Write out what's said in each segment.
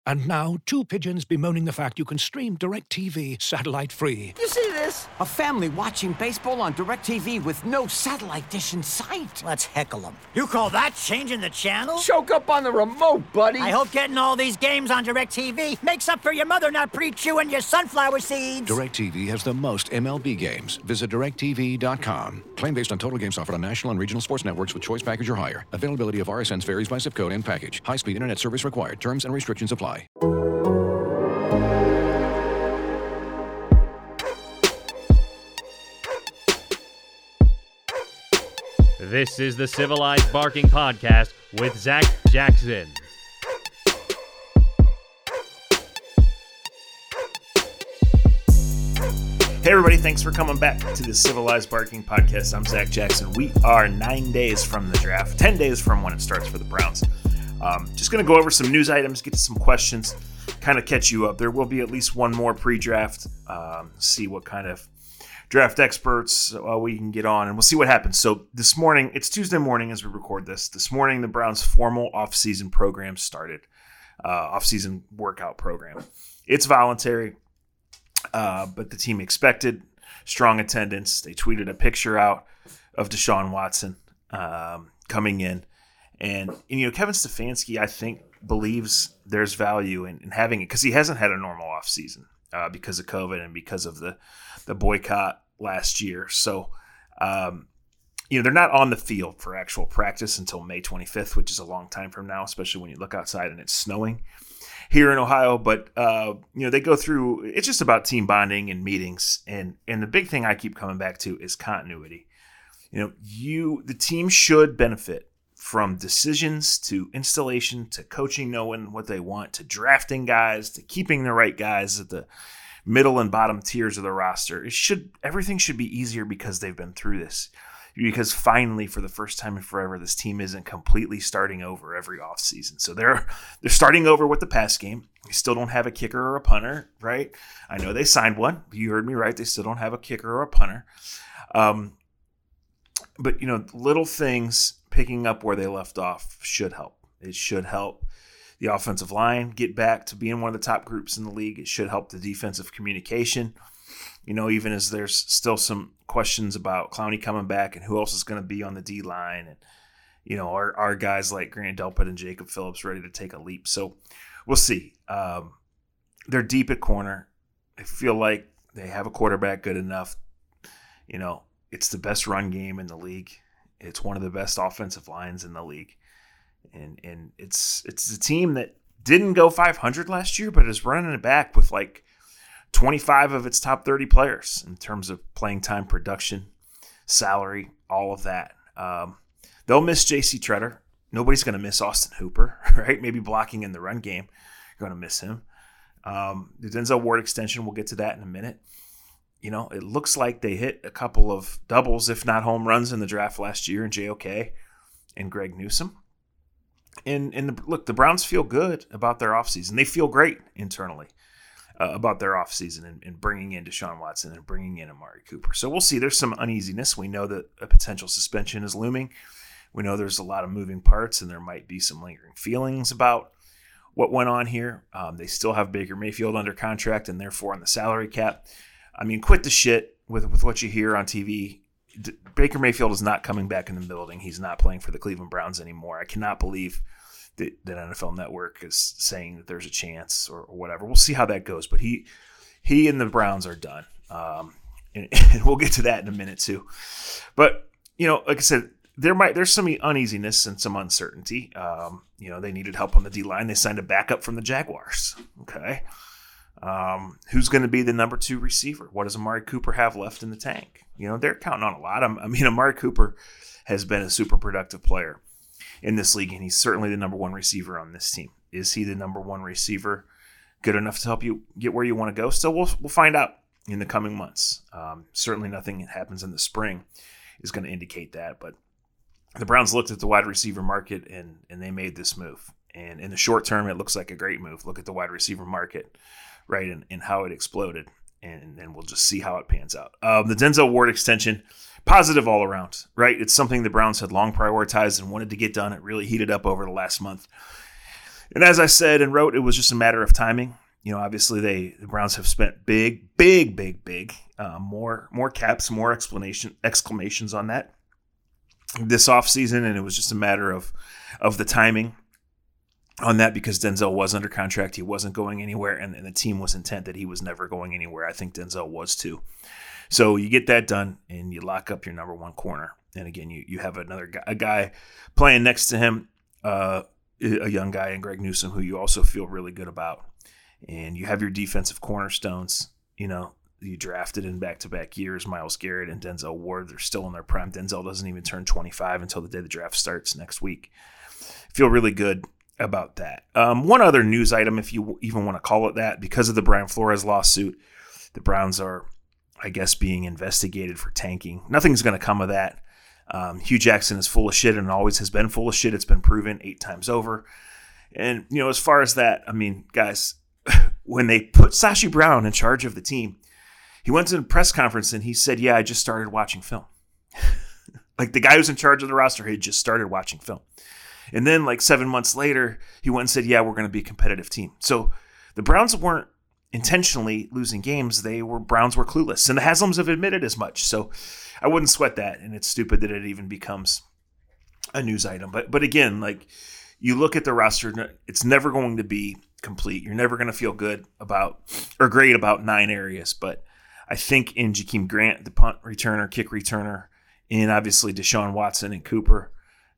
And now, two pigeons bemoaning the fact you can stream DirecTV satellite-free. You see this? A family watching baseball on DirecTV with no satellite dish in sight. Let's heckle them. You call that changing the channel? Choke up on the remote, buddy. I hope getting all these games on DirecTV makes up for your mother not pre-chewing your sunflower seeds. DirecTV has the most MLB games. Visit DirecTV.com. Claim based on total games offered on national and regional sports networks with choice package or higher. Availability of RSNs varies by zip code and package. High-speed internet service required. Terms and restrictions apply. This is the Civilized Barking Podcast with Zach Jackson. Hey everybody, thanks for coming back to the Civilized Barking Podcast. I'm Zach Jackson. We are 9 days from the draft, 10 days from when it starts for the Browns. Just going to go over some news items, get to some questions, kind of catch you up. There will be at least one more pre-draft, see what kind of draft experts we can get on, and we'll see what happens. So this morning, it's Tuesday morning as we record this. This morning, the Browns' formal off-season program started, off-season workout program. It's voluntary, but the team expected strong attendance. They tweeted a picture out of Deshaun Watson coming in. And Kevin Stefanski, I think, believes there's value in having it because he hasn't had a normal offseason because of COVID and because of the boycott last year. So, they're not on the field for actual practice until May 25th, which is a long time from now, especially when you look outside and it's snowing here in Ohio. But, they go through – it's just about team bonding and meetings. And the big thing I keep coming back to is continuity. The team should benefit from decisions to installation to coaching knowing what they want to drafting guys to keeping the right guys at the middle and bottom tiers of the roster. Everything should be easier because they've been through this. Because finally, for the first time in forever, this team isn't completely starting over every offseason. So they're starting over with the pass game. They still don't have a kicker or a punter, right? I know they signed one. You heard me right. They still don't have a kicker or a punter. But little things picking up where they left off should help. It should help the offensive line get back to being one of the top groups in the league. It should help the defensive communication. Even as there's still some questions about Clowney coming back and who else is going to be on the D-line. And, are guys like Grant Delpit and Jacob Phillips ready to take a leap? So we'll see. They're deep at corner. I feel like they have a quarterback good enough. It's the best run game in the league. It's one of the best offensive lines in the league. And it's a team that didn't go 500 last year, but is running it back with like 25 of its top 30 players in terms of playing time, production, salary, all of that. They'll miss J.C. Tretter. Nobody's going to miss Austin Hooper, right? Maybe blocking in the run game. You're going to miss him. The Denzel Ward extension, we'll get to that in a minute. It looks like they hit a couple of doubles, if not home runs, in the draft last year in JOK and Greg Newsome. And the Browns feel good about their offseason. They feel great internally about their offseason and bringing in Deshaun Watson and bringing in Amari Cooper. So we'll see. There's some uneasiness. We know that a potential suspension is looming. We know there's a lot of moving parts, and there might be some lingering feelings about what went on here. They still have Baker Mayfield under contract and therefore on the salary cap. Quit the shit with what you hear on TV. Baker Mayfield is not coming back in the building. He's not playing for the Cleveland Browns anymore. I cannot believe that NFL Network is saying that there's a chance or whatever. We'll see how that goes. But he and the Browns are done. And we'll get to that in a minute too. But, like I said, there's some uneasiness and some uncertainty. They needed help on the D-line. They signed a backup from the Jaguars. Okay. Who's going to be the number 2 receiver? What does Amari Cooper have left in the tank? They're counting on a lot. Amari Cooper has been a super productive player in this league, and he's certainly the number 1 receiver on this team. Is he the number 1 receiver good enough to help you get where you want to go? So we'll find out in the coming months. Certainly nothing that happens in the spring is going to indicate that, but the Browns looked at the wide receiver market and they made this move. And in the short term, it looks like a great move. Look at the wide receiver market, right, and how it exploded. And then we'll just see how it pans out. The Denzel Ward extension, positive all around, right? It's something the Browns had long prioritized and wanted to get done. It really heated up over the last month. And as I said and wrote, it was just a matter of timing. Obviously the Browns have spent big, more caps, more exclamations on that this offseason, and it was just a matter of the timing on that because Denzel was under contract. He wasn't going anywhere, and the team was intent that he was never going anywhere. I think Denzel was too. So you get that done, and you lock up your number one corner. And again, you have a guy playing next to him, a young guy in Greg Newsome, who you also feel really good about. And you have your defensive cornerstones. You drafted in back-to-back years, Myles Garrett and Denzel Ward. They're still in their prime. Denzel doesn't even turn 25 until the day the draft starts next week. Feel really good about that. One other news item, if you even want to call it that, because of the Brian Flores lawsuit, the Browns are, I guess, being investigated for tanking. Nothing's going to come of that. Hugh Jackson is full of shit and always has been full of shit. It's been proven 8 times over. And, as far as that, guys, when they put Sashi Brown in charge of the team, he went to a press conference and he said, yeah, I just started watching film. Like the guy who's in charge of the roster had just started watching film. And then 7 months later, he went and said, yeah, we're going to be a competitive team. So the Browns weren't intentionally losing games. Browns were clueless. And the Haslams have admitted as much. So I wouldn't sweat that. And it's stupid that it even becomes a news item. But again, you look at the roster, it's never going to be complete. You're never going to feel good great about 9 areas. But I think in Jakeem Grant, the punt returner, kick returner, and obviously Deshaun Watson and Cooper,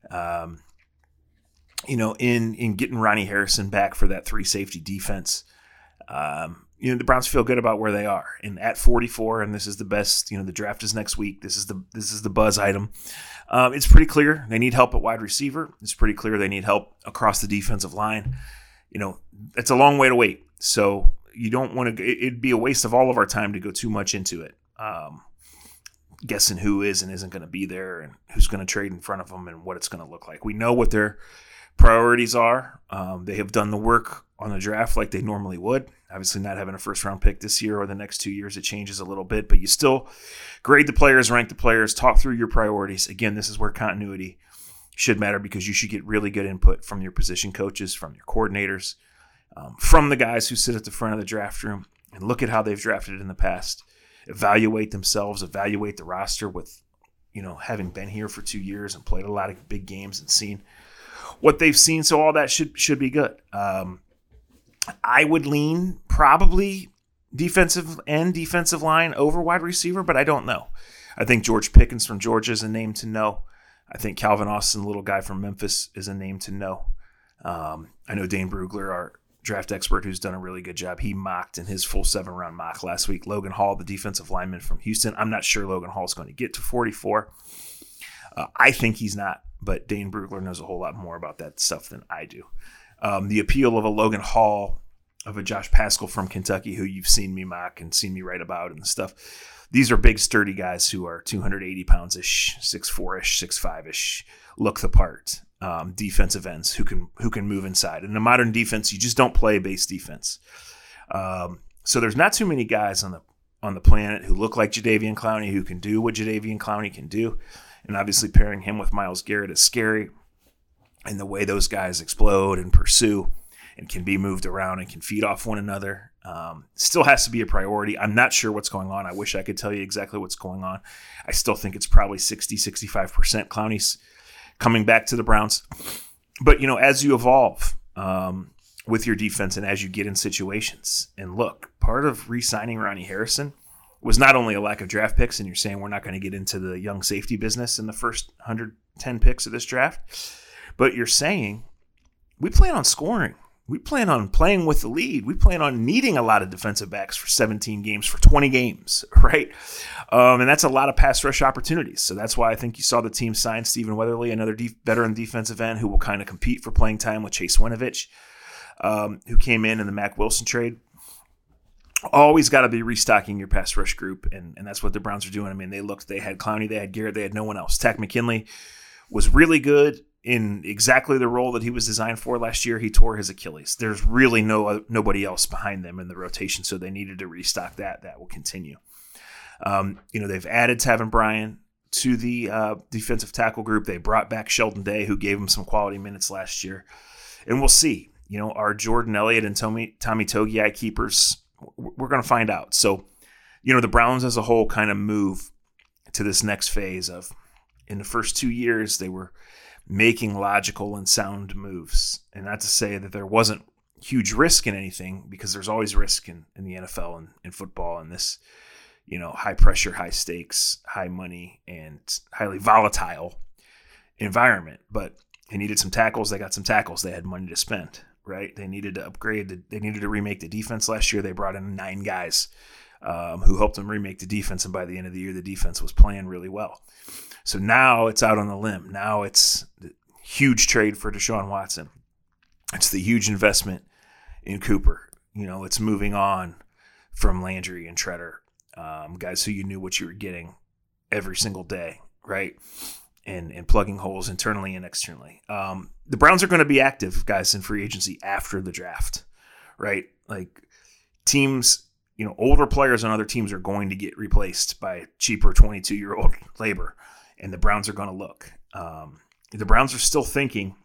in getting Ronnie Harrison back for that 3 safety defense, the Browns feel good about where they are. And at 44, and this is the best, the draft is next week. This is the buzz item. It's pretty clear they need help at wide receiver. It's pretty clear they need help across the defensive line. It's a long way to wait. So you don't want to, it'd be a waste of all of our time to go too much into it. Guessing who is and isn't going to be there and who's going to trade in front of them and what it's going to look like. We know what their priorities are. They have done the work on the draft like they normally would. Obviously not having a first-round pick this year or the next 2 years, it changes a little bit, but you still grade the players, rank the players, talk through your priorities. Again, this is where continuity should matter because you should get really good input from your position coaches, from your coordinators, from the guys who sit at the front of the draft room and look at how they've drafted in the past. Evaluate themselves, evaluate the roster with, having been here for 2 years and played a lot of big games and seen what they've seen. So all that should be good. I would lean probably defensive line over wide receiver, but I don't know. I think George Pickens from Georgia is a name to know. I think Calvin Austin, the little guy from Memphis, is a name to know. I know Dane Brugler, our draft expert, who's done a really good job. He mocked in his full 7-round mock last week Logan Hall, the defensive lineman from Houston. I'm not sure Logan Hall is going to get to 44. I think he's not, but Dane Brugler knows a whole lot more about that stuff than I do. The appeal of a Logan Hall, of a Josh Paschal from Kentucky, who you've seen me mock and seen me write about and stuff. These are big, sturdy guys who are 280 pounds-ish, 6'4"-ish, 6'5"-ish, look the part. Defensive ends who can move inside. In a modern defense, you just don't play base defense. So there's not too many guys on the planet who look like Jadeveon Clowney, who can do what Jadeveon Clowney can do. And obviously pairing him with Myles Garrett is scary. And the way those guys explode and pursue and can be moved around and can feed off one another still has to be a priority. I'm not sure what's going on. I wish I could tell you exactly what's going on. I still think it's probably 60-65% Clowney's coming back to the Browns. But, as you evolve with your defense and as you get in situations, and look, part of re-signing Ronnie Harrison was not only a lack of draft picks, and you're saying we're not going to get into the young safety business in the first 110 picks of this draft, but you're saying we plan on scoring. We plan on playing with the lead. We plan on needing a lot of defensive backs for 17 games, for 20 games, right? And that's a lot of pass rush opportunities. So that's why I think you saw the team sign Stephen Weatherly, another veteran defensive end who will kind of compete for playing time with Chase Winovich, who came in the Mack Wilson trade. Always got to be restocking your pass rush group, and that's what the Browns are doing. I mean, they had Clowney, they had Garrett, they had no one else. Takk McKinley was really good in exactly the role that he was designed for last year. He tore his Achilles. There's really nobody else behind them in the rotation, so they needed to restock that. That will continue. They've added Taven Bryan to the defensive tackle group. They brought back Sheldon Day, who gave him some quality minutes last year. And we'll see. Are Jordan Elliott and Tommy Togiai keepers? We're going to find out. So, the Browns as a whole kind of move to this next phase of, in the first 2 years, they were making logical and sound moves. And not to say that there wasn't huge risk in anything, because there's always risk in the NFL and in football and this, high pressure, high stakes, high money, and highly volatile environment. But they needed some tackles. They got some tackles. They had money to spend, right? They needed to upgrade. They needed to remake the defense last year. They brought in 9 guys who helped them remake the defense. And by the end of the year, the defense was playing really well. So now it's out on the limb. Now it's the huge trade for Deshaun Watson. It's the huge investment in Cooper. It's moving on from Landry and Treader, guys who you knew what you were getting every single day, right? And plugging holes internally and externally. The Browns are going to be active, guys, in free agency after the draft, right? Like teams, older players on other teams are going to get replaced by cheaper 22-year-old labor, and the Browns are going to look. The Browns are still thinking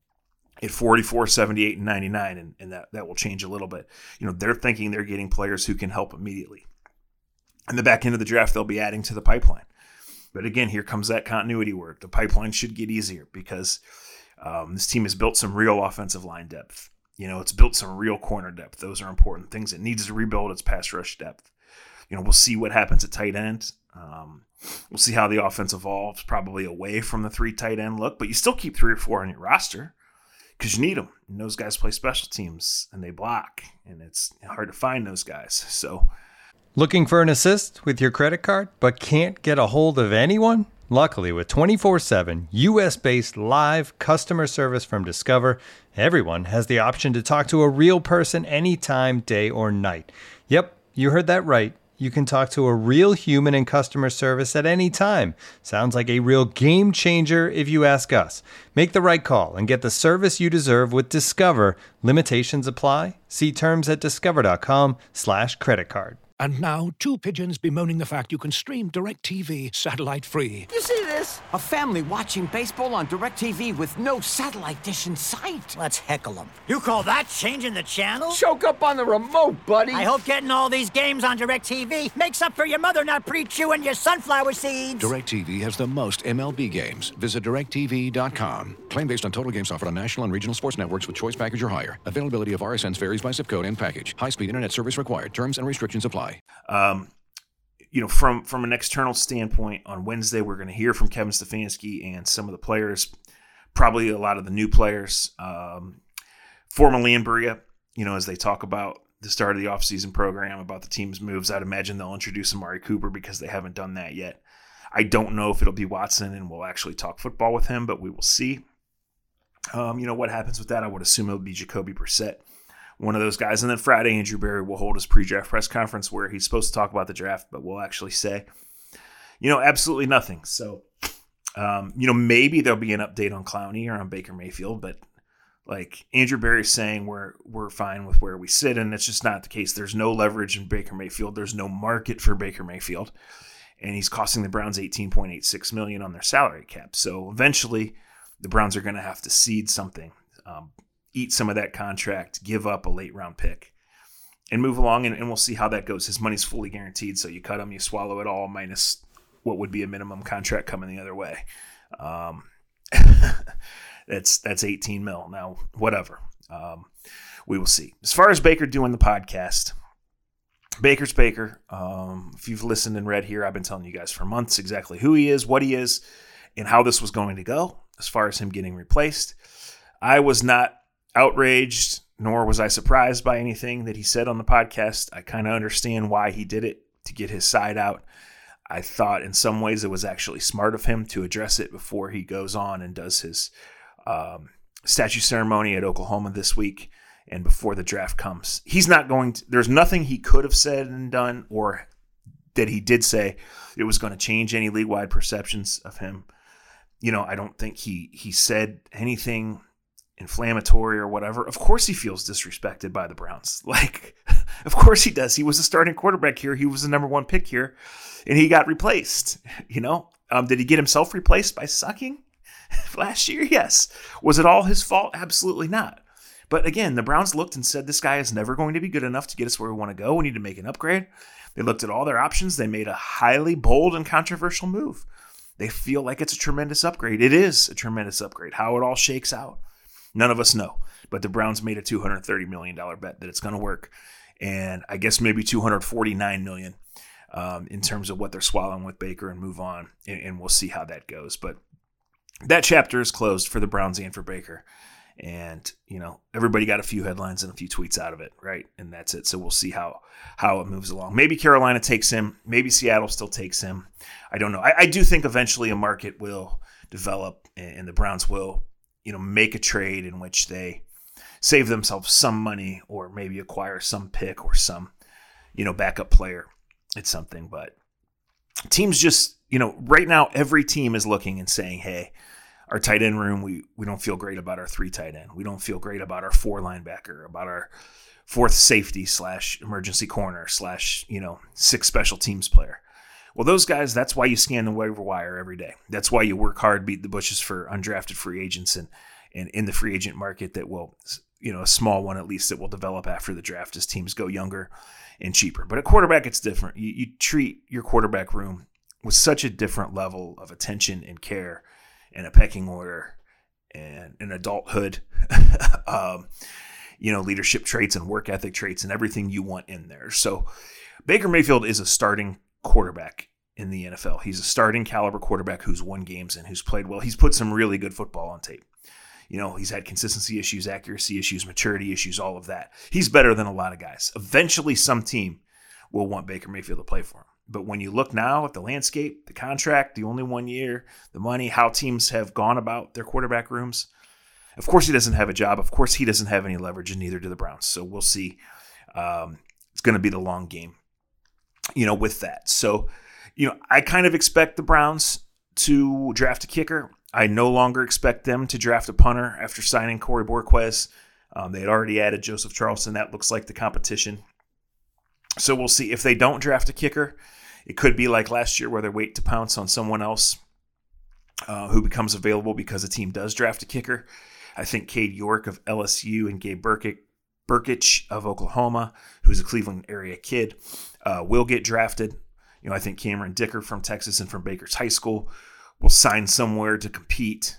at 44, 78, and 99, and that will change a little bit. They're thinking they're getting players who can help immediately. In the back end of the draft, they'll be adding to the pipeline. But again, here comes that continuity work. The pipeline should get easier because this team has built some real offensive line depth. It's built some real corner depth. Those are important things. It needs to rebuild its pass rush depth. We'll see what happens at tight end. We'll see how the offense evolves, probably away from the 3 tight end look. But you still keep 3 or 4 on your roster because you need them. And those guys play special teams and they block. And it's hard to find those guys. So, looking for an assist with your credit card, but can't get a hold of anyone? Luckily, with 24/7 U.S.-based live customer service from Discover, everyone has the option to talk to a real person anytime, day or night. Yep, you heard that right. You can talk to a real human in customer service at any time. Sounds like a real game changer if you ask us. Make the right call and get the service you deserve with Discover. Limitations apply. See terms at discover.com/creditcard. And now, 2 pigeons bemoaning the fact you can stream DirecTV satellite-free. You see this? A family watching baseball on DirecTV with no satellite dish in sight. Let's heckle them. You call that changing the channel? Choke up on the remote, buddy. I hope getting all these games on DirecTV makes up for your mother not pre-chewing your sunflower seeds. DirecTV has the most MLB games. Visit DirecTV.com. Claim based on total games offered on national and regional sports networks with choice package or higher. Availability of RSNs varies by zip code and package. High-speed internet service required. Terms and restrictions apply. From an external standpoint, on Wednesday, we're going to hear from Kevin Stefanski and some of the players, probably a lot of the new players, formerly in Berea, as they talk about the start of the offseason program, about the team's moves. I'd imagine they'll introduce Amari Cooper because they haven't done that yet. I don't know if it'll be Watson and we'll actually talk football with him, but we will see. What happens with that. I would assume it'll be Jacoby Brissett, one of those guys. And then Friday, Andrew Berry will hold his pre-draft press conference where he's supposed to talk about the draft, but will actually say, absolutely nothing. So, maybe there'll be an update on Clowney or on Baker Mayfield, but like Andrew Berry's saying we're fine with where we sit, and it's just not the case. There's no leverage in Baker Mayfield. There's no market for Baker Mayfield, and he's costing the Browns $18.86 million on their salary cap. So eventually the Browns are going to have to cede something, eat some of that contract, give up a late round pick, and move along, and we'll see how that goes. His money's fully guaranteed, so you cut him, you swallow it all, minus what would be a minimum contract coming the other way. That's 18 mil. Now, whatever. We will see. As far as Baker doing the podcast, Baker's Baker. If you've listened and read here, I've been telling you guys for months exactly who he is, what he is, and how this was going to go as far as him getting replaced. I was not outraged, nor was I surprised by anything that he said on the podcast. I kind of understand why he did it, to get his side out. I thought in some ways it was actually smart of him to address it before he goes on and does his statue ceremony at Oklahoma this week and before the draft comes. He's not going to, there's nothing he could have said and done or that he did say it was going to change any league-wide perceptions of him. I don't think he said anything inflammatory or whatever. Of course he feels disrespected by the Browns. Of course he does. He was a starting quarterback here. He was the number 1 pick here, and he got replaced. Did he get himself replaced by sucking last year? Yes. Was it all his fault? Absolutely not. But again, the Browns looked and said, this guy is never going to be good enough to get us where we want to go. We need to make an upgrade. They looked at all their options. They made a highly bold and controversial move. They feel like it's a tremendous upgrade. It is a tremendous upgrade. How it all shakes out, none of us know. But the Browns made a $230 million bet that it's going to work. And I guess maybe $249 million in terms of what they're swallowing with Baker and move on. And we'll see how that goes. But that chapter is closed for the Browns and for Baker. And, everybody got a few headlines and a few tweets out of it, right? And that's it. So we'll see how it moves along. Maybe Carolina takes him. Maybe Seattle still takes him. I don't know. I do think eventually a market will develop and the Browns will, make a trade in which they save themselves some money or maybe acquire some pick or some, backup player. It's something. But teams just, right now every team is looking and saying, hey, our tight end room, we don't feel great about our 3 tight end. We don't feel great about our 4 linebacker, about our 4th safety / emergency corner / 6 special teams player. Well, those guys, that's why you scan the waiver wire every day. That's why you work hard, beat the bushes for undrafted free agents and in the free agent market that will, a small one at least that will develop after the draft as teams go younger and cheaper. But at quarterback, it's different. You treat your quarterback room with such a different level of attention and care and a pecking order and an adulthood, leadership traits and work ethic traits and everything you want in there. So Baker Mayfield is a starting quarterback in the NFL. He's a starting caliber quarterback who's won games and who's played well. He's put some really good football on tape. He's had consistency issues, accuracy issues, maturity issues, all of that. He's better than a lot of guys. Eventually some team will want Baker Mayfield to play for him. But when you look now at the landscape, the contract, the only 1 year, the money, how teams have gone about their quarterback rooms, of course he doesn't have a job. Of course he doesn't have any leverage, and neither do the Browns. So we'll see. It's going to be the long game, with that. So, I kind of expect the Browns to draft a kicker. I no longer expect them to draft a punter after signing Corey Borquez. They had already added Joseph Charleston. That looks like the competition. So we'll see. If they don't draft a kicker, it could be like last year where they wait to pounce on someone else who becomes available because a team does draft a kicker. I think Cade York of LSU and Gabe Burkich of Oklahoma, who's a Cleveland area kid, will get drafted. I think Cameron Dicker from Texas and from Baker's High School will sign somewhere to compete.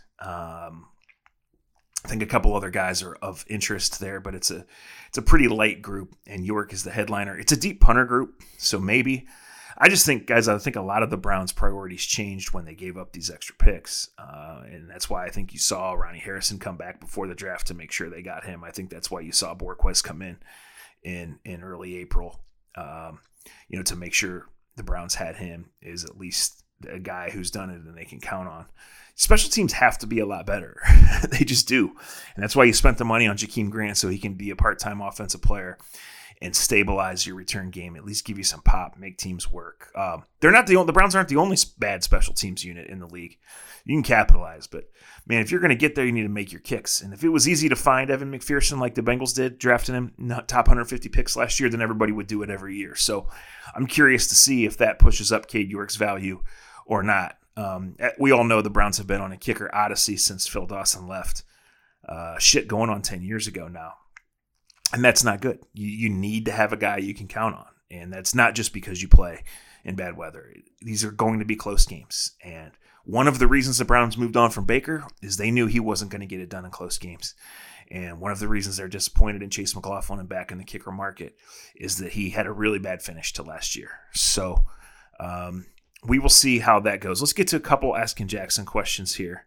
I think a couple other guys are of interest there, but it's a pretty light group, and York is the headliner. It's a deep punter group, so maybe. I think a lot of the Browns' priorities changed when they gave up these extra picks, and that's why I think you saw Ronnie Harrison come back before the draft to make sure they got him. I think that's why you saw Borquez come in early April, to make sure the Browns had him is at least a guy who's done it and they can count on. Special teams have to be a lot better. They just do. And that's why you spent the money on Jakeem Grant so he can be a part-time offensive player and stabilize your return game, at least give you some pop, make teams work. The Browns aren't the only bad special teams unit in the league. You can capitalize, but man, if you're going to get there, you need to make your kicks. And if it was easy to find Evan McPherson like the Bengals did, drafting him top 150 picks last year, then everybody would do it every year. So I'm curious to see if that pushes up Cade York's value or not. We all know the Browns have been on a kicker odyssey since Phil Dawson left. Going on 10 years ago now. And that's not good. You need to have a guy you can count on. And that's not just because you play in bad weather. These are going to be close games. And one of the reasons the Browns moved on from Baker is they knew he wasn't going to get it done in close games. And one of the reasons they're disappointed in Chase McLaughlin and back in the kicker market is that he had a really bad finish to last year. So we will see how that goes. Let's get to a couple Asking Jackson questions here.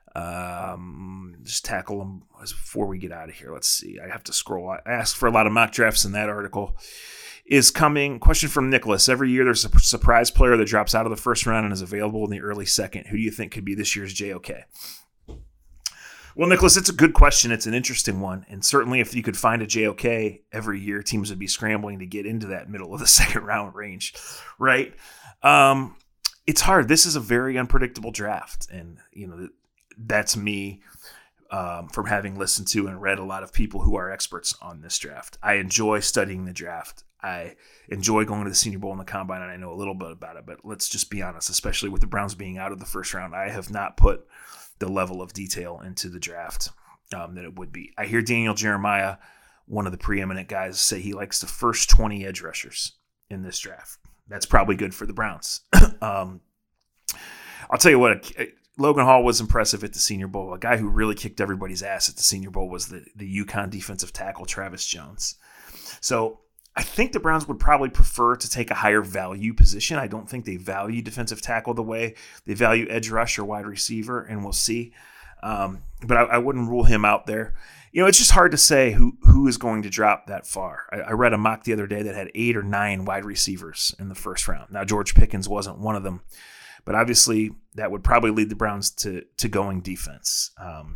Just tackle them before we get out of here. Let's see. I have to scroll. I asked for a lot of mock drafts in that article. Is coming. Question from Nicholas. Every year there's a surprise player that drops out of the first round and is available in the early second. Who do you think could be this year's JOK? Well, Nicholas, it's a good question. It's an interesting one. And certainly if you could find a JOK every year, teams would be scrambling to get into that middle of the second round range, right? It's hard. This is a very unpredictable draft. And, that's me from having listened to and read a lot of people who are experts on this draft. I enjoy studying the draft. I enjoy going to the Senior Bowl and the Combine, and I know a little bit about it. But let's just be honest, especially with the Browns being out of the first round, I have not put the level of detail into the draft than it would be. I hear Daniel Jeremiah, one of the preeminent guys, say he likes the first 20 edge rushers in this draft. That's probably good for the Browns. I'll tell you what, Logan Hall was impressive at the Senior Bowl. A guy who really kicked everybody's ass at the Senior Bowl was the UConn defensive tackle, Travis Jones. So I think the Browns would probably prefer to take a higher value position. I don't think they value defensive tackle the way they value edge rush or wide receiver, and we'll see. But I wouldn't rule him out there. It's just hard to say who is going to drop that far. I read a mock the other day that had 8 or 9 wide receivers in the first round. Now, George Pickens wasn't one of them, but obviously that would probably lead the Browns to going defense.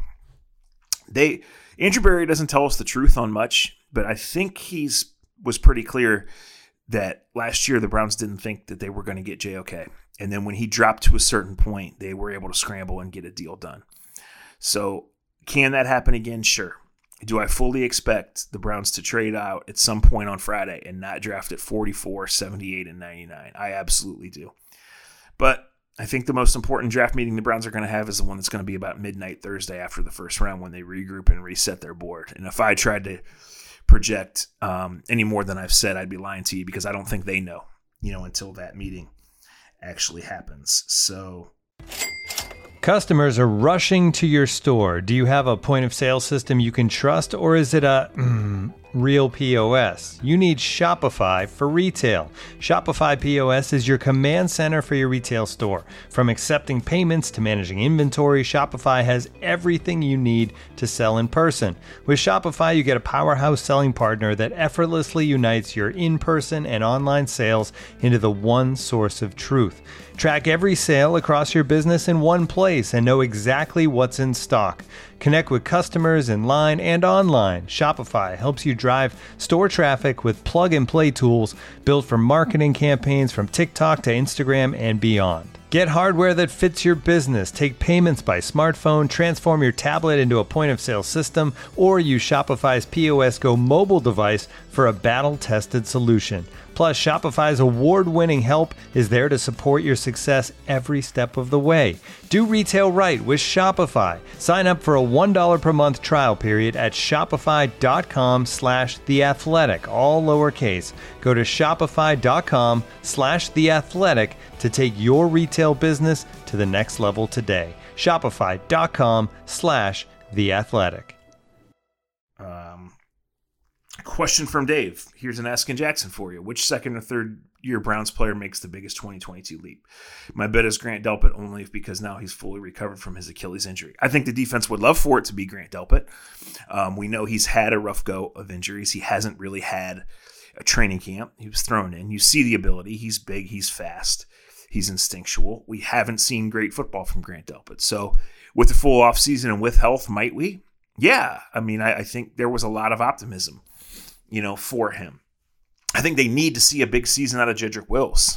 Andrew Berry doesn't tell us the truth on much, but I think was pretty clear that last year the Browns didn't think that they were going to get JOK. And then when he dropped to a certain point, they were able to scramble and get a deal done. So can that happen again? Sure. Do I fully expect the Browns to trade out at some point on Friday and not draft at 44, 78, and 99? I absolutely do. But I think the most important draft meeting the Browns are going to have is the one that's going to be about midnight Thursday after the first round when they regroup and reset their board. And if I tried to project any more than I've said, I'd be lying to you because I don't think they know, until that meeting actually happens. So Customers are rushing to your store. Do you have a point of sale system you can trust, or is it a real POS? You need Shopify for retail. Shopify POS is your command center for your retail store. From accepting payments to managing inventory, Shopify has everything you need to sell in person. With Shopify, you get a powerhouse selling partner that effortlessly unites your in-person and online sales into the one source of truth. Track every sale across your business in one place and know exactly what's in stock. Connect with customers in line and online. Shopify helps you drive store traffic with plug-and-play tools built for marketing campaigns from TikTok to Instagram and beyond. Get hardware that fits your business. Take payments by smartphone, transform your tablet into a point-of-sale system, or use Shopify's POS Go mobile device for a battle-tested solution. Plus, Shopify's award-winning help is there to support your success every step of the way. Do retail right with Shopify. Sign up for a $1 per month trial period at shopify.com/theathletic, all lowercase. Go to shopify.com/theathletic to take your retail business to the next level today. Shopify.com/theathletic. Question from Dave. Here's an Askin Jackson for you. Which second or third year Browns player makes the biggest 2022 leap? My bet is Grant Delpit, only because now he's fully recovered from his Achilles injury. I think the defense would love for it to be Grant Delpit. We know he's had a rough go of injuries. He hasn't really had a training camp. He was thrown in. You see the ability. He's big. He's fast. He's instinctual. We haven't seen great football from Grant Delpit. So with the full offseason and with health, might we? Yeah. I mean, I think there was a lot of optimism, for him. I think they need to see a big season out of Jedrick Wills.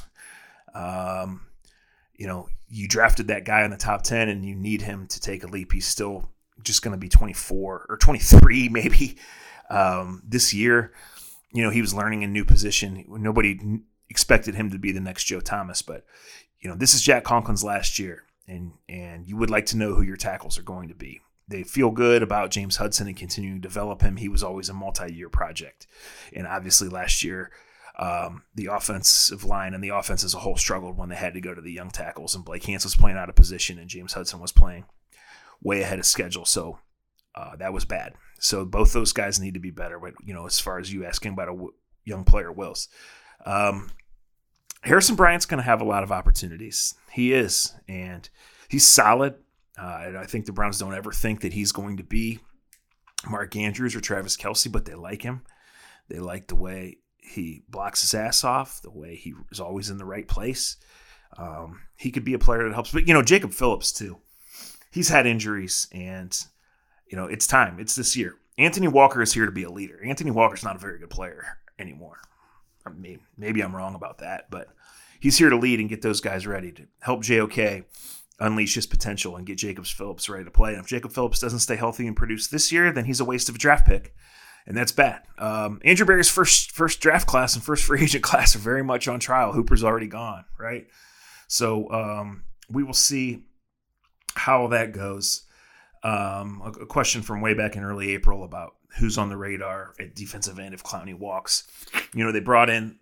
You drafted that guy in the top 10 and you need him to take a leap. He's still just going to be 24 or 23 maybe this year. He was learning a new position. Nobody expected him to be the next Joe Thomas, but this is Jack Conklin's last year, and you would like to know who your tackles are going to be. They feel good about James Hudson and continuing to develop him. He was always a multi-year project. And obviously last year, the offensive line and the offense as a whole struggled when they had to go to the young tackles, and Blake Hance was playing out of position and James Hudson was playing way ahead of schedule. So that was bad. So both those guys need to be better. But, as far as you asking about a young player, Wills, Harrison Bryant's going to have a lot of opportunities. He is, and he's solid. And I think the Browns don't ever think that he's going to be Mark Andrews or Travis Kelce, but they like him. They like the way he blocks his ass off, the way he is always in the right place. He could be a player that helps. But, Jacob Phillips, too. He's had injuries, and, it's time. It's this year. Anthony Walker is here to be a leader. Anthony Walker's not a very good player anymore. I mean, maybe I'm wrong about that, but he's here to lead and get those guys ready to help JOK unleash his potential and get Jacob Phillips ready to play. And if Jacob Phillips doesn't stay healthy and produce this year, then he's a waste of a draft pick, and that's bad. Andrew Berry's first draft class and first free agent class are very much on trial. Hooper's already gone, right? So we will see how that goes. a question from way back in early April about who's on the radar at defensive end if Clowney walks. They brought in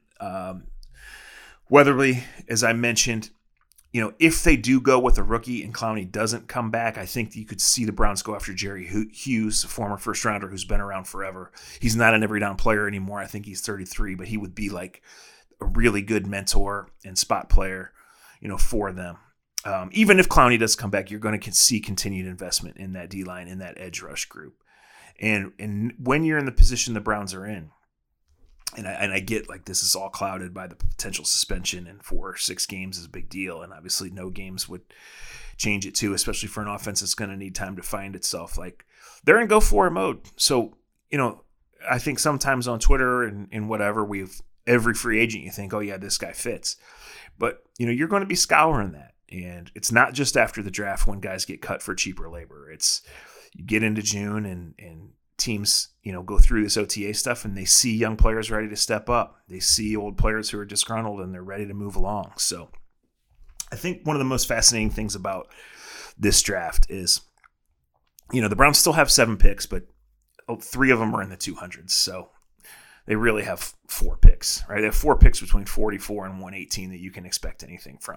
Weatherly, as I mentioned. If they do go with a rookie and Clowney doesn't come back, I think you could see the Browns go after Jerry Hughes, a former first rounder who's been around forever. He's not an every down player anymore. I think he's 33, but he would be like a really good mentor and spot player, for them. Even if Clowney does come back, you're going to see continued investment in that D-line, in that edge rush group. And when you're in the position the Browns are in, and I get like this is all clouded by the potential suspension, and 4 or 6 games is a big deal. And obviously no games would change it too, especially for an offense that's going to need time to find itself. Like they're in go for it mode. So, I think sometimes on Twitter and whatever, every free agent, you think, oh yeah, this guy fits. But, you're going to be scouring that. And it's not just after the draft when guys get cut for cheaper labor. It's you get into June and teams, go through this OTA stuff and they see young players ready to step up. They see old players who are disgruntled and they're ready to move along. So I think one of the most fascinating things about this draft is, the Browns still have 7 picks, but 3 of them are in the 200s. So they really have 4 picks, right? They have 4 picks between 44 and 118 that you can expect anything from.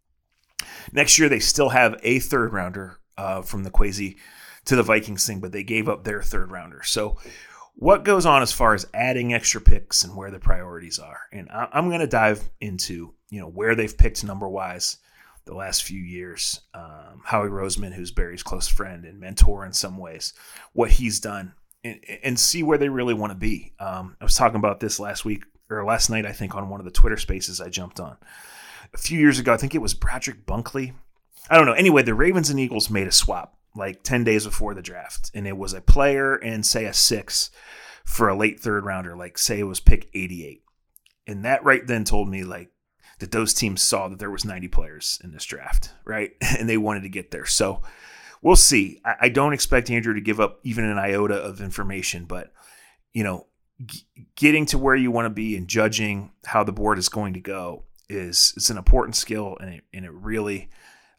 Next year, they still have a third rounder from the Kwesi to the Vikings thing, but they gave up their third rounder. So what goes on as far as adding extra picks and where the priorities are? And I'm going to dive into, where they've picked number-wise the last few years. Howie Roseman, who's Barry's close friend and mentor in some ways, what he's done and see where they really want to be. I was talking about this last night, I think, on one of the Twitter spaces I jumped on. A few years ago, I think it was Broderick Bunkley. I don't know. Anyway, the Ravens and Eagles made a swap like 10 days before the draft, and it was a player and, say, a 6 for a late third rounder, like, say, it was pick 88. And that right then told me, like, that those teams saw that there was 90 players in this draft, right? And they wanted to get there. So we'll see. I don't expect Andrew to give up even an iota of information, but, getting to where you want to be and judging how the board is going to go it's an important skill, and it really,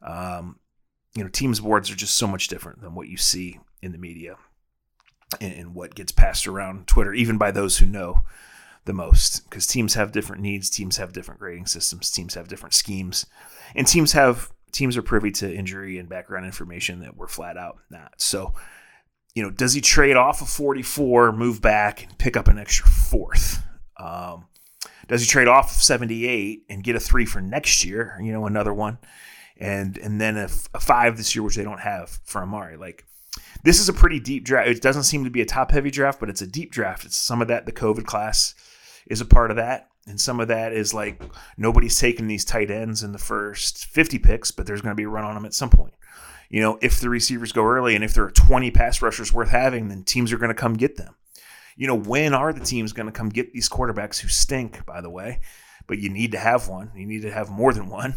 teams boards are just so much different than what you see in the media and what gets passed around Twitter, even by those who know the most, because teams have different needs, teams have different grading systems, teams have different schemes, and teams are privy to injury and background information that we're flat out not. So, does he trade off a 44, move back, and pick up an extra 4th? Does he trade off 78 and get a 3 for next year, another one, and then a 5 this year, which they don't have for Amari? Like, this is a pretty deep draft. It doesn't seem to be a top-heavy draft, but it's a deep draft. It's some of that, the COVID class is a part of that, and some of that is like nobody's taking these tight ends in the first 50 picks, but there's going to be a run on them at some point. If the receivers go early and if there are 20 pass rushers worth having, then teams are going to come get them. When are the teams going to come get these quarterbacks who stink, by the way? But you need to have one. You need to have more than one.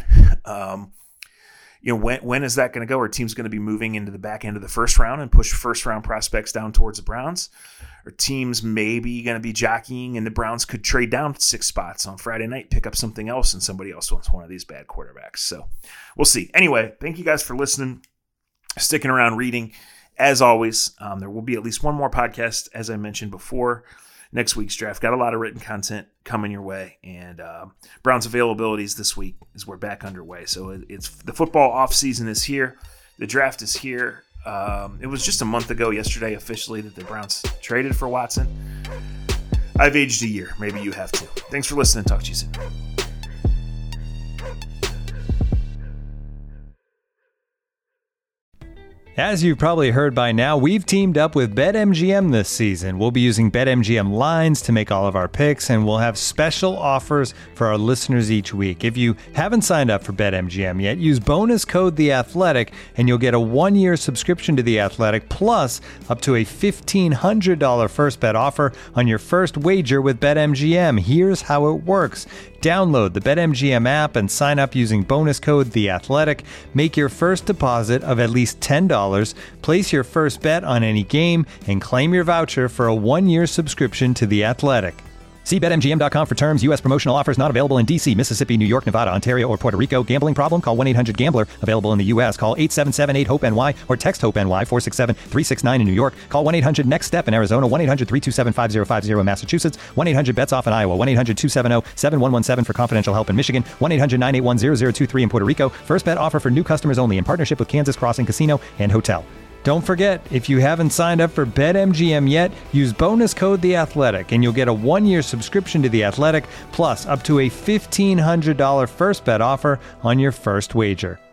When is that going to go? Are teams going to be moving into the back end of the first round and push first-round prospects down towards the Browns? Are teams maybe going to be jockeying and the Browns could trade down 6 spots on Friday night, pick up something else, and somebody else wants one of these bad quarterbacks? So we'll see. Anyway, thank you guys for listening, sticking around, reading. As always, there will be at least one more podcast, as I mentioned before, next week's draft. Got a lot of written content coming your way, and Browns availabilities this week as we're back underway. So it's the football offseason is here. The draft is here. It was just a month ago yesterday officially that the Browns traded for Watson. I've aged a year. Maybe you have too. Thanks for listening. Talk to you soon. As you've probably heard by now, we've teamed up with BetMGM this season. We'll be using BetMGM lines to make all of our picks, and we'll have special offers for our listeners each week. If you haven't signed up for BetMGM yet, use bonus code The Athletic, and you'll get a 1-year subscription to The Athletic, plus up to a $1,500 first bet offer on your first wager with BetMGM. Here's how it works. Download the BetMGM app and sign up using bonus code The Athletic. Make your first deposit of at least $10. Place your first bet on any game and claim your voucher for a 1-year subscription to The Athletic. See BetMGM.com for terms. U.S. promotional offers not available in D.C., Mississippi, New York, Nevada, Ontario, or Puerto Rico. Gambling problem? Call 1-800-GAMBLER. Available in the U.S. Call 877-8-HOPE-NY or text HOPE-NY 467-369 in New York. Call 1-800-NEXT-STEP in Arizona. 1-800-327-5050 in Massachusetts. 1-800-BETS-OFF in Iowa. 1-800-270-7117 for confidential help in Michigan. 1-800-981-0023 in Puerto Rico. First bet offer for new customers only in partnership with Kansas Crossing Casino and Hotel. Don't forget, if you haven't signed up for BetMGM yet, use bonus code The Athletic, and you'll get a 1-year subscription to The Athletic, plus up to a $1,500 first bet offer on your first wager.